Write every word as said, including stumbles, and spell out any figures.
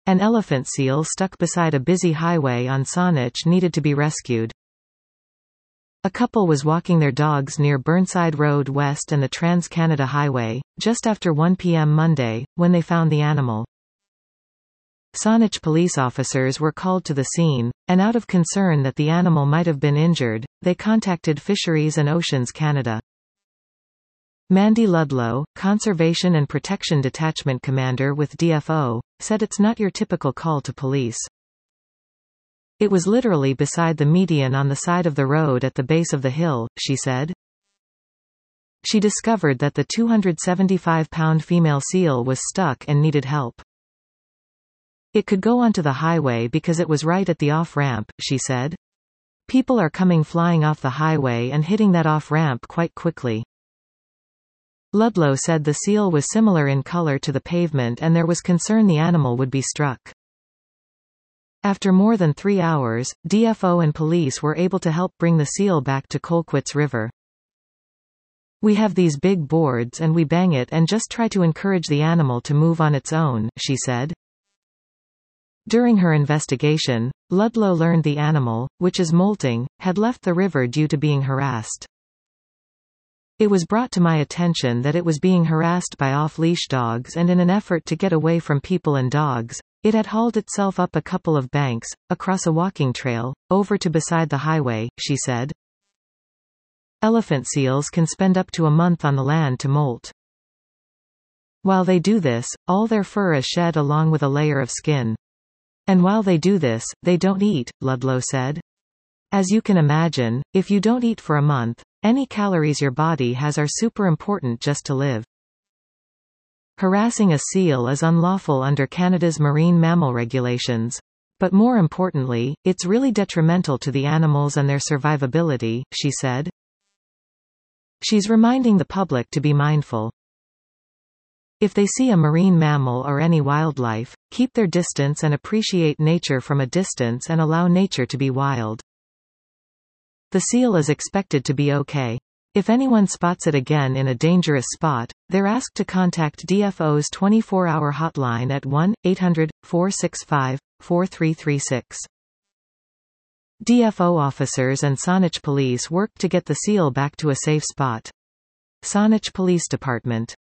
An elephant seal stuck beside a busy highway on Saanich needed to be rescued. A couple was walking their dogs near Burnside Road West and the Trans-Canada Highway, just after one p m Monday, when they found the animal. Saanich police officers were called to the scene, and out of concern that the animal might have been injured, they contacted Fisheries and Oceans Canada. Mandy Ludlow, Conservation and Protection Detachment Commander with D F O, said it's not your typical call to police. It was literally beside the median on the side of the road at the base of the hill, she said. She discovered that the two hundred seventy-five pound female seal was stuck and needed help. It could go onto the highway because it was right at the off-ramp, she said. People are coming flying off the highway and hitting that off-ramp quite quickly. Ludlow said the seal was similar in color to the pavement and there was concern the animal would be struck. After more than three hours, D F O and police were able to help bring the seal back to Colquitt's River. We have these big boards and we bang it and just try to encourage the animal to move on its own, she said. During her investigation, Ludlow learned the animal, which is molting, had left the river due to being harassed. It was brought to my attention that it was being harassed by off-leash dogs and in an effort to get away from people and dogs, it had hauled itself up a couple of banks, across a walking trail, over to beside the highway, she said. Elephant seals can spend up to a month on the land to molt. While they do this, all their fur is shed along with a layer of skin. And while they do this, they don't eat, Ludlow said. As you can imagine, if you don't eat for a month, any calories your body has are super important just to live. Harassing a seal is unlawful under Canada's marine mammal regulations. But more importantly, it's really detrimental to the animals and their survivability, she said. She's reminding the public to be mindful. If they see a marine mammal or any wildlife, keep their distance and appreciate nature from a distance and allow nature to be wild. The seal is expected to be okay. If anyone spots it again in a dangerous spot, they're asked to contact D F O's twenty-four hour hotline at one eight hundred, four six five, four three three six. D F O officers and Saanich police worked to get the seal back to a safe spot. Saanich Police Department.